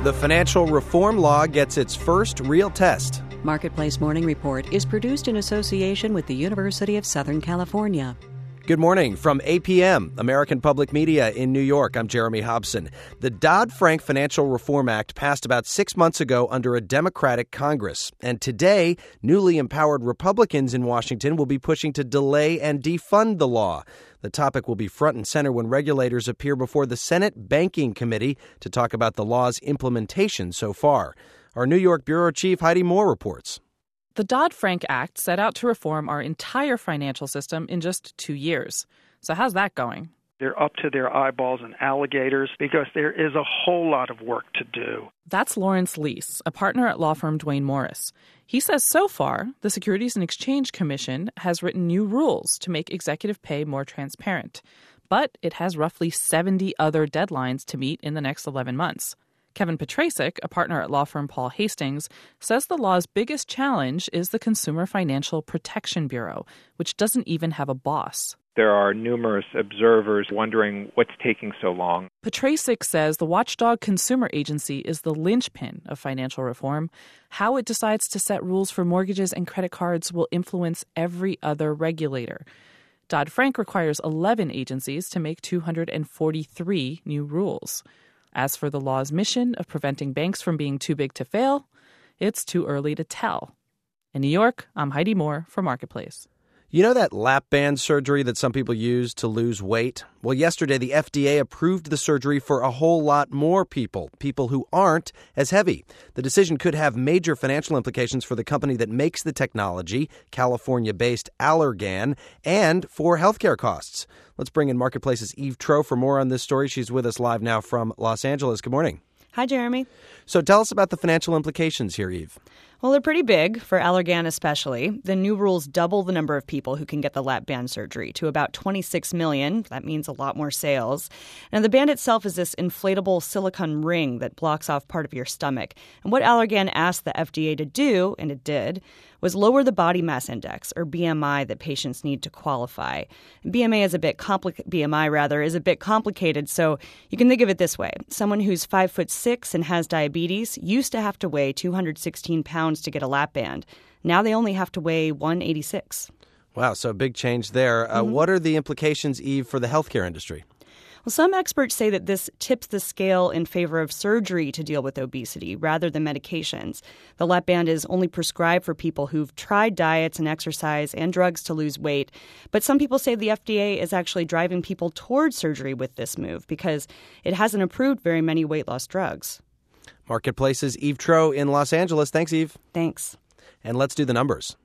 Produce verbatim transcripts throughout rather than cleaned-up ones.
The financial reform law gets its first real test. Marketplace Morning Report is produced in association with the University of Southern California. Good morning from A P M, American Public Media in New York. I'm Jeremy Hobson. The Dodd-Frank Financial Reform Act passed about six months ago under a Democratic Congress. And today, newly empowered Republicans in Washington will be pushing to delay and defund the law. The topic will be front and center when regulators appear before the Senate Banking Committee to talk about the law's implementation so far. Our New York Bureau Chief Heidi Moore reports. The Dodd-Frank Act set out to reform our entire financial system in just two years. So how's that going? They're up to their eyeballs in alligators because there is a whole lot of work to do. That's Lawrence Lease, a partner at law firm Duane Morris. He says so far, the Securities and Exchange Commission has written new rules to make executive pay more transparent. But it has roughly seventy other deadlines to meet in the next eleven months. Kevin Petrasik, a partner at law firm Paul Hastings, says the law's biggest challenge is the Consumer Financial Protection Bureau, which doesn't even have a boss. There are numerous observers wondering what's taking so long. Petrasik says the watchdog consumer agency is the linchpin of financial reform. How it decides to set rules for mortgages and credit cards will influence every other regulator. Dodd-Frank requires eleven agencies to make two hundred forty-three new rules. As for the law's mission of preventing banks from being too big to fail, it's too early to tell. In New York, I'm Heidi Moore for Marketplace. You know that lap band surgery that some people use to lose weight? Well, yesterday the F D A approved the surgery for a whole lot more people, people who aren't as heavy. The decision could have major financial implications for the company that makes the technology, California-based Allergan, and for healthcare costs. Let's bring in Marketplace's Eve Troeh for more on this story. She's with us live now from Los Angeles. Good morning. Hi, Jeremy. So tell us about the financial implications here, Eve. Well, they're pretty big, for Allergan especially. The new rules double the number of people who can get the lap band surgery to about twenty-six million. That means a lot more sales. And the band itself is this inflatable silicone ring that blocks off part of your stomach. And what Allergan asked the F D A to do, and it did, was lower the body mass index, or B M I, that patients need to qualify. B M I is a bit compli- B M I rather is a bit complicated, so you can think of it this way: someone who's five foot six and has diabetes used to have to weigh two hundred sixteen pounds to get a lap band. Now they only have to weigh one eighty-six. Wow, so a big change there. Uh, Mm-hmm. What are the implications, Eve, for the healthcare industry? Well, some experts say that this tips the scale in favor of surgery to deal with obesity rather than medications. The lap band is only prescribed for people who've tried diets and exercise and drugs to lose weight. But some people say the F D A is actually driving people towards surgery with this move because it hasn't approved very many weight loss drugs. Marketplace's Eve Troeh in Los Angeles. Thanks, Eve. Thanks. And let's do the numbers.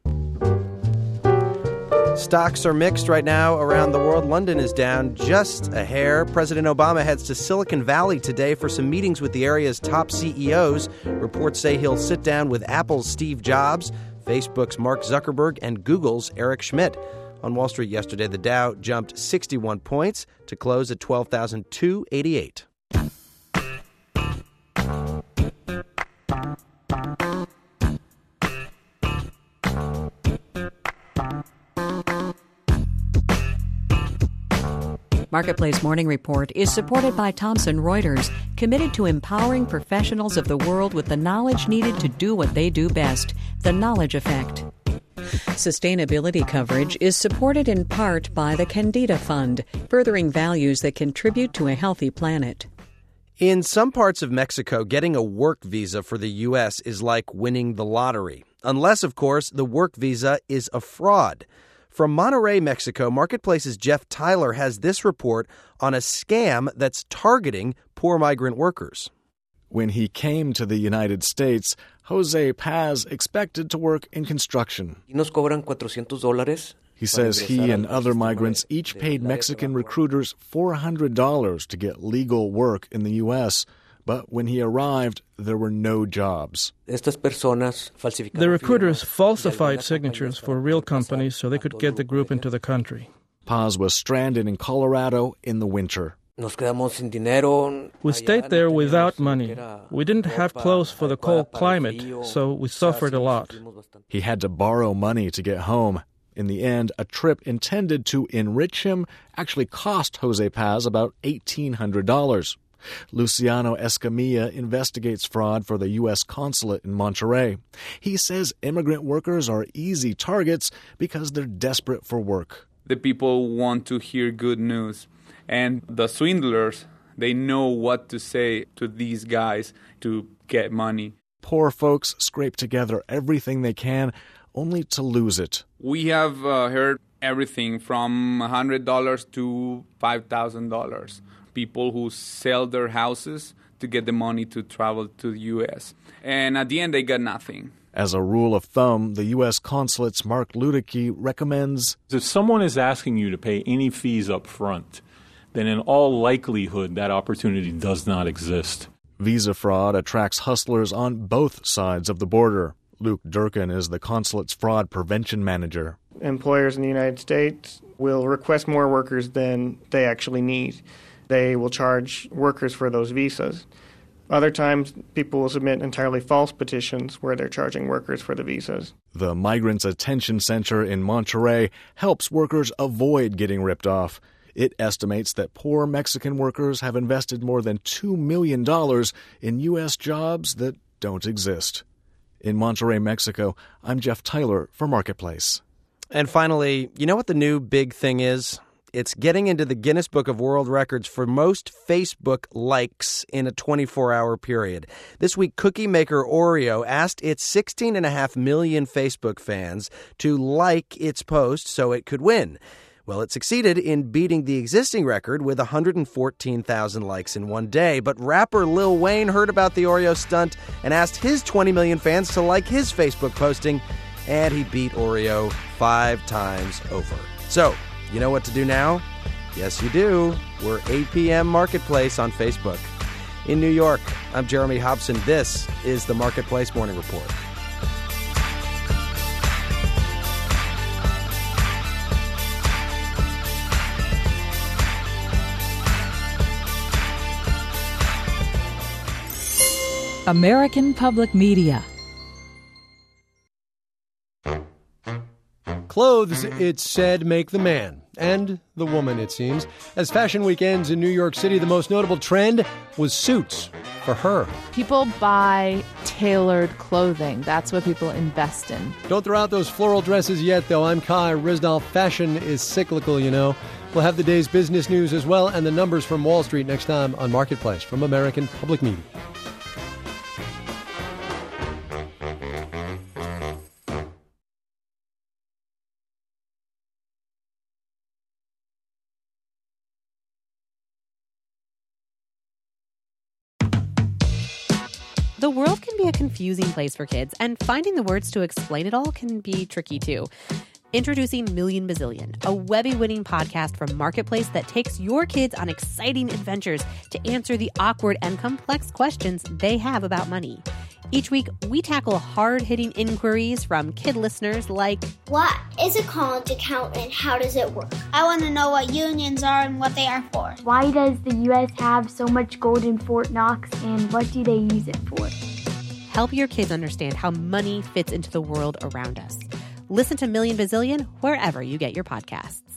Stocks are mixed right now around the world. London is down just a hair. President Obama heads to Silicon Valley today for some meetings with the area's top C E Os. Reports say he'll sit down with Apple's Steve Jobs, Facebook's Mark Zuckerberg, and Google's Eric Schmidt. On Wall Street yesterday, the Dow jumped sixty-one points to close at twelve thousand two hundred eighty-eight. Marketplace Morning Report is supported by Thomson Reuters, committed to empowering professionals of the world with the knowledge needed to do what they do best, the Knowledge Effect. Sustainability coverage is supported in part by the Candida Fund, furthering values that contribute to a healthy planet. In some parts of Mexico, getting a work visa for the U S is like winning the lottery. Unless, of course, the work visa is a fraud. From Monterrey, Mexico, Marketplace's Jeff Tyler has this report on a scam that's targeting poor migrant workers. When he came to the United States, Jose Paz expected to work in construction. He says he and other migrants each paid Mexican recruiters four hundred dollars to get legal work in the U S, but when he arrived, there were no jobs. The recruiters falsified signatures for real companies so they could get the group into the country. Paz was stranded in Colorado in the winter. We stayed there without money. We didn't have clothes for the cold climate, so we suffered a lot. He had to borrow money to get home. In the end, a trip intended to enrich him actually cost Jose Paz about eighteen hundred dollars. Luciano Escamilla investigates fraud for the U S consulate in Monterrey. He says immigrant workers are easy targets because they're desperate for work. The people want to hear good news. And the swindlers, they know what to say to these guys to get money. Poor folks scrape together everything they can, only to lose it. We have uh, heard everything from one hundred dollars to five thousand dollars. People who sell their houses to get the money to travel to the U S. And at the end, they got nothing. As a rule of thumb, the U S consulate's Mark Ludicky recommends, if someone is asking you to pay any fees up front, then in all likelihood that opportunity does not exist. Visa fraud attracts hustlers on both sides of the border. Luke Durkin is the consulate's fraud prevention manager. Employers in the United States will request more workers than they actually need. They will charge workers for those visas. Other times, people will submit entirely false petitions where they're charging workers for the visas. The Migrants Attention Center in Monterrey helps workers avoid getting ripped off. It estimates that poor Mexican workers have invested more than two million dollars in U S jobs that don't exist. In Monterrey, Mexico, I'm Jeff Tyler for Marketplace. And finally, you know what the new big thing is? It's getting into the Guinness Book of World Records for most Facebook likes in a twenty-four hour period. This week, cookie maker Oreo asked its sixteen point five million Facebook fans to like its post so it could win. Well, it succeeded in beating the existing record with one hundred fourteen thousand likes in one day. But rapper Lil Wayne heard about the Oreo stunt and asked his twenty million fans to like his Facebook posting, and he beat Oreo five times over. So, you know what to do now? Yes, you do. We're eight p.m. Marketplace on Facebook. In New York, I'm Jeremy Hobson. This is the Marketplace Morning Report. American Public Media. Clothes, it's said, make the man. And the woman, it seems. As fashion weekends in New York City, the most notable trend was suits for her. People buy tailored clothing. That's what people invest in. Don't throw out those floral dresses yet, though. I'm Kai Rizdal. Fashion is cyclical, you know. We'll have the day's business news as well and the numbers from Wall Street next time on Marketplace from American Public Media. The world can be a confusing place for kids, and finding the words to explain it all can be tricky too. Introducing Million Bazillion, a Webby-winning podcast from Marketplace that takes your kids on exciting adventures to answer the awkward and complex questions they have about money. Each week, we tackle hard-hitting inquiries from kid listeners like, what is a college account and how does it work? I want to know what unions are and what they are for. Why does the U S have so much gold in Fort Knox and what do they use it for? Help your kids understand how money fits into the world around us. Listen to Million Bazillion wherever you get your podcasts.